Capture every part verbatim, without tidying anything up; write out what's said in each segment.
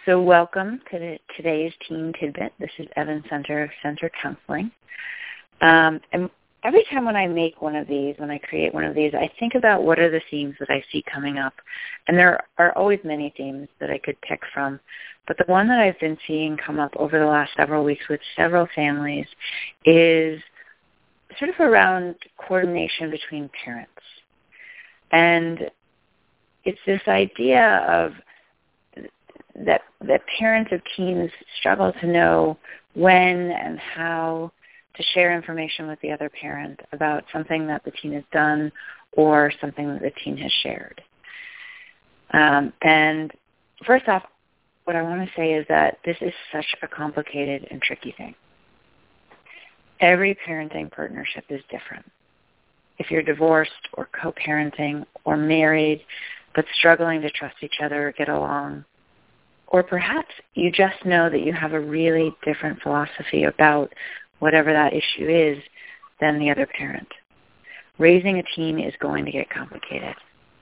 So welcome to the, today's Teen Tidbit. This is Evan Center of Center Counseling. Um, and every time when I make one of these, when I create one of these, I think about what are the themes that I see coming up. And there are always many themes that I could pick from. But the one that I've been seeing come up over the last several weeks with several families is sort of around coordination between parents. And it's this idea of that that parents of teens struggle to know when and how to share information with the other parent about something that the teen has done or something that the teen has shared. Um, and first off, what I want to say is that this is such a complicated and tricky thing. Every parenting partnership is different. If you're divorced or co-parenting or married but struggling to trust each other or get along, or perhaps you just know that you have a really different philosophy about whatever that issue is than the other parent. Raising a teen is going to get complicated.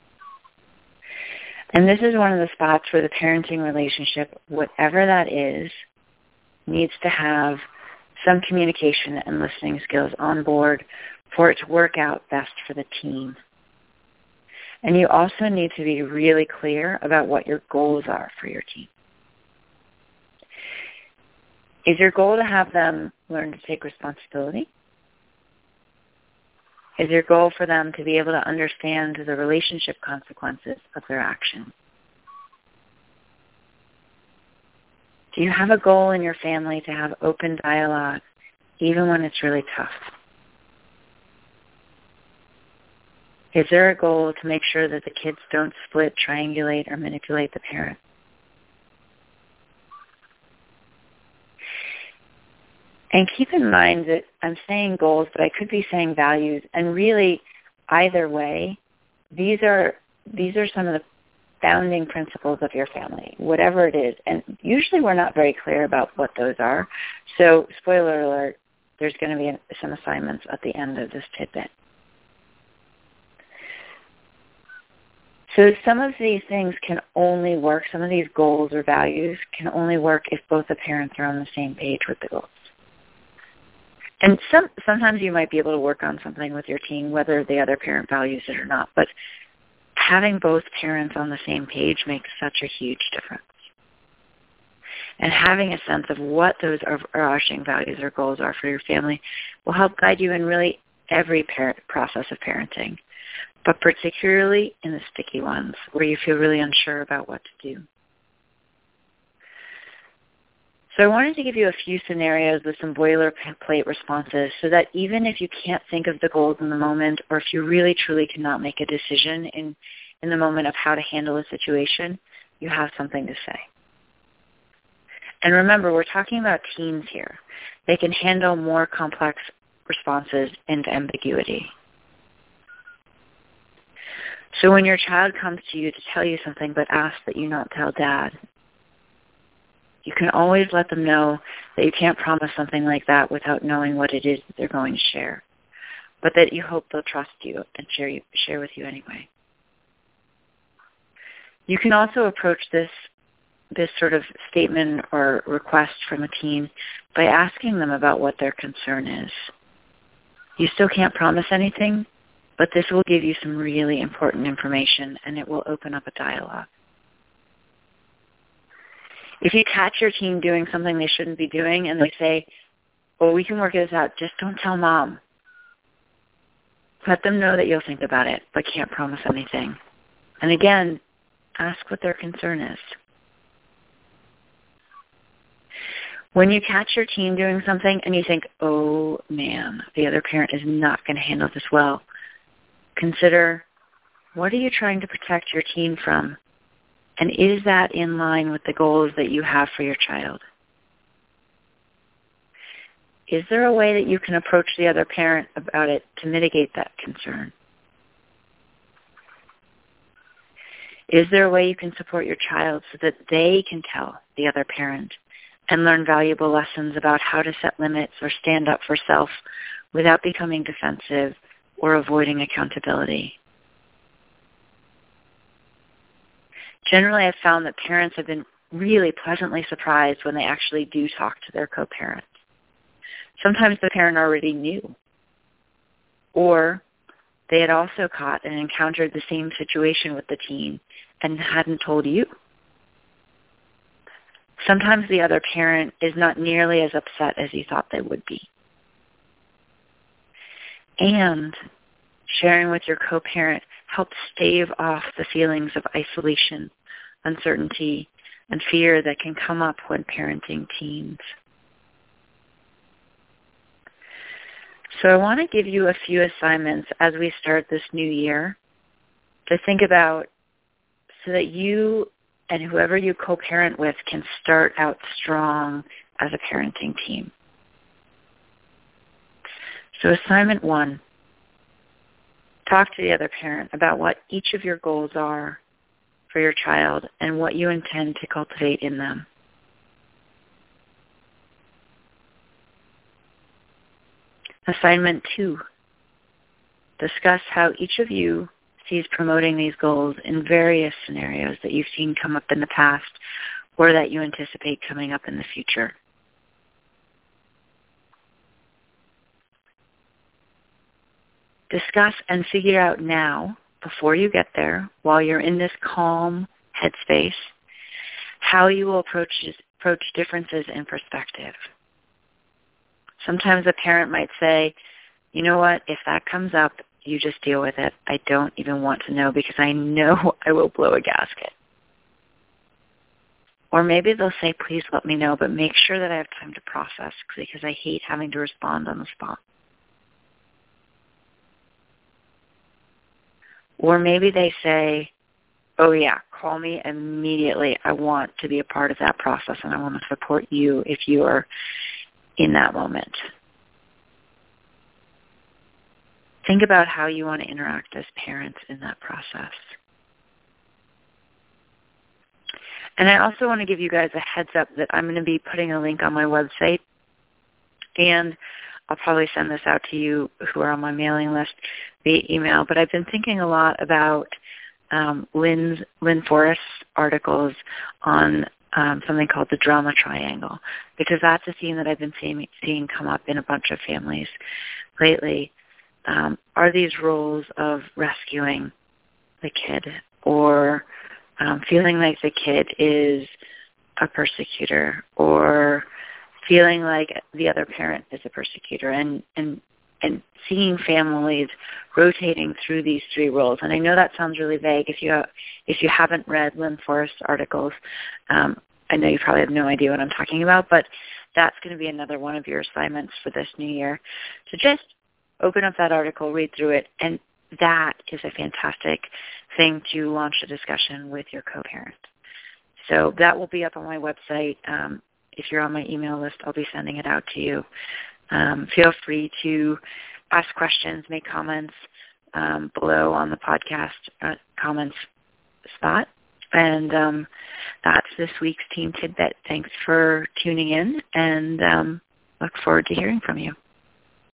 And this is one of the spots where the parenting relationship, whatever that is, needs to have some communication and listening skills on board for it to work out best for the teen. And you also need to be really clear about what your goals are for your teen. Is your goal to have them learn to take responsibility? Is your goal for them to be able to understand the relationship consequences of their actions? Do you have a goal in your family to have open dialogue, even when it's really tough? Is there a goal to make sure that the kids don't split, triangulate, or manipulate the parent? And keep in mind that I'm saying goals, but I could be saying values. And really, either way, these are these are some of the founding principles of your family, whatever it is. And usually we're not very clear about what those are. So spoiler alert, there's going to be some assignments at the end of this tidbit. So some of these things can only work, some of these goals or values can only work if both the parents are on the same page with the goals. And some, sometimes you might be able to work on something with your teen, whether the other parent values it or not. But having both parents on the same page makes such a huge difference. And having a sense of what those overarching values or goals are for your family will help guide you in really every parent process of parenting, but particularly in the sticky ones where you feel really unsure about what to do. So I wanted to give you a few scenarios with some boilerplate responses so that even if you can't think of the goals in the moment, or if you really truly cannot make a decision in, in the moment of how to handle a situation, you have something to say. And remember, we're talking about teens here. They can handle more complex responses and ambiguity. So when your child comes to you to tell you something but asks that you not tell dad, you can always let them know that you can't promise something like that without knowing what it is that they're going to share, but that you hope they'll trust you and share, you, share with you anyway. You can also approach this, this sort of statement or request from a teen by asking them about what their concern is. You still can't promise anything, but this will give you some really important information, and it will open up a dialogue. If you catch your teen doing something they shouldn't be doing and they say, well, we can work this out, just don't tell mom. Let them know that you'll think about it, but can't promise anything. And again, ask what their concern is. When you catch your teen doing something and you think, oh, man, the other parent is not going to handle this well, consider, what are you trying to protect your teen from? And is that in line with the goals that you have for your child? Is there a way that you can approach the other parent about it to mitigate that concern? Is there a way you can support your child so that they can tell the other parent and learn valuable lessons about how to set limits or stand up for self without becoming defensive or avoiding accountability? Generally, I've found that parents have been really pleasantly surprised when they actually do talk to their co-parents. Sometimes the parent already knew, or they had also caught and encountered the same situation with the teen and hadn't told you. Sometimes the other parent is not nearly as upset as you thought they would be. And sharing with your co-parent helps stave off the feelings of isolation, uncertainty, and fear that can come up when parenting teens. So I want to give you a few assignments as we start this new year to think about so that you and whoever you co-parent with can start out strong as a parenting team. So assignment one, talk to the other parent about what each of your goals are for your child and what you intend to cultivate in them. Assignment two, discuss how each of you sees promoting these goals in various scenarios that you've seen come up in the past or that you anticipate coming up in the future. Discuss and figure out now, before you get there, while you're in this calm headspace, how you will approach, approach differences in perspective. Sometimes a parent might say, you know what, if that comes up, you just deal with it. I don't even want to know because I know I will blow a gasket. Or maybe they'll say, please let me know, but make sure that I have time to process because I hate having to respond on the spot. Or maybe they say, oh yeah, call me immediately. I want to be a part of that process and I want to support you if you are in that moment. Think about how you want to interact as parents in that process. And I also want to give you guys a heads up that I'm going to be putting a link on my website, and I'll probably send this out to you who are on my mailing list via email. But I've been thinking a lot about um, Lynn's, Lynn Forrest's articles on um, something called the drama triangle, because that's a theme that I've been seeing, seeing come up in a bunch of families lately. Um, are these roles of rescuing the kid or um, feeling like the kid is a persecutor or feeling like the other parent is a persecutor, and, and, and seeing families rotating through these three roles. And I know that sounds really vague. If you, if you haven't read Lynn Forrest's articles, um, I know you probably have no idea what I'm talking about, but that's going to be another one of your assignments for this new year. So just open up that article, read through it, and that is a fantastic thing to launch a discussion with your co-parent. So that will be up on my website. Um, if you're on my email list, I'll be sending it out to you. Um, feel free to ask questions, make comments um, below on the podcast uh, comments spot. And um, that's this week's Teen Tidbit. Thanks for tuning in, and um, look forward to hearing from you.